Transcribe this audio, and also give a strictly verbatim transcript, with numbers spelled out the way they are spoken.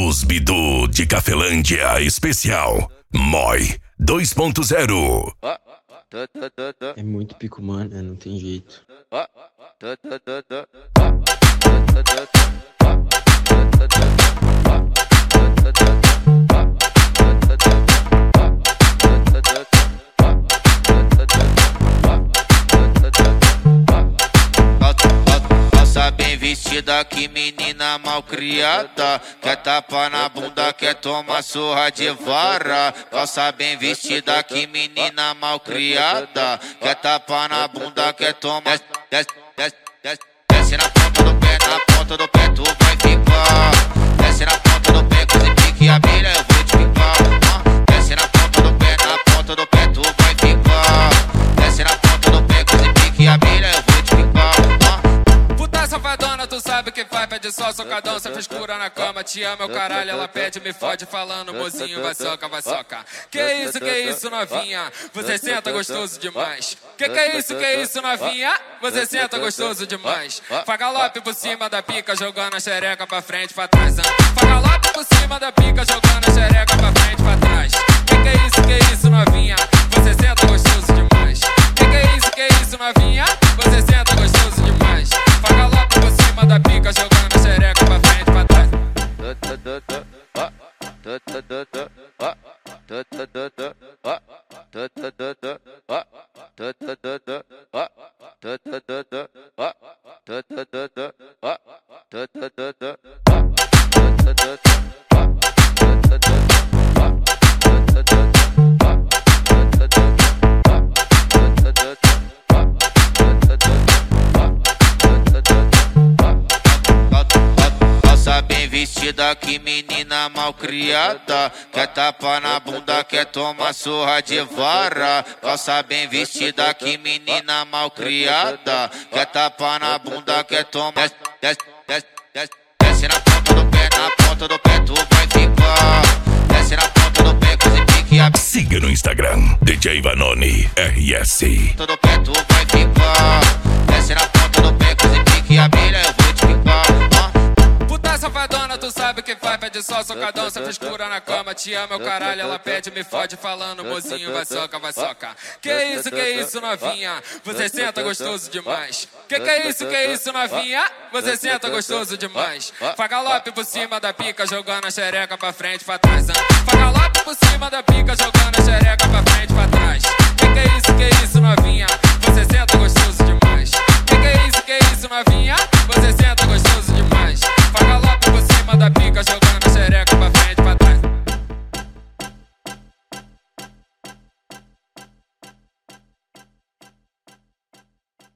Os Bidu de Cafelândia Especial Moi dois ponto zero. É muito pico, mano, né? Não tem jeito. Calça bem vestida, que menina mal criada. Quer tapa na bunda, quer tomar surra de vara. Calça bem vestida, que menina mal criada. Quer tapa na bunda, quer tomar. Desce, desce, desce, desce na ponta do pé, na ponta do pé tu vai ficar. Desce na ponta do pé, com esse pique abelha eu vou te picar. Desce na ponta do pé, na ponta do pé tu vai ficar. Desce na ponta do pé, com esse pique abelha eu vou te picar. Puta safadona, tu sabe que faz, pede só socadão, cê frescura na cama, te ama, meu caralho, ela pede, me fode falando, mozinho, vai soca, vai soca. Que isso, que isso, novinha, você senta gostoso demais. Que que é isso, que é isso, novinha, você senta gostoso demais. Fagalope por cima da pica, jogando a xereca pra frente, pra trás. Fagalope por cima da pica, jogando a xereca pra frente, pra trás. Que que é isso, que é isso, novinha, você senta gostoso demais. Que que é isso, que é isso, novinha, você senta gostoso demais. Fagalope por cima da pica, jogando a xereca pra frente, pra trás. Calça bem vestida, que menina mal criada. Quer tapa na bunda, quer tomar surra de vara. Calça bem vestida, que menina mal criada. Quer tapa na bunda, quer tomar. Desce, desce, desce, desce, desce na ponta do pé, na ponta do pé tu vai ficar. Desce na ponta do pé, com esse pique abelha. Siga no Instagram D J Vanoni R S. Todo pé tu vai ficar. Desce na ponta do pé, com esse pique abelha eu vou te picar. Puta safadona, tu sabe que faz, pede só socadão, cê frescura na cama, te ama, meu caralho, ela pede, me fode falando, mozinho, vai soca, vai soca. Que isso, que isso, novinha, você senta gostoso demais. Que que é isso, que isso, novinha, você senta gostoso demais. Fagalope por cima da pica, jogando a xereca pra frente, pra trás. Fagalope por cima da pica, jogando a xereca pra frente, pra trás. Que que é isso, que isso, novinha, você senta gostoso demais. Que que é isso, que isso, novinha, você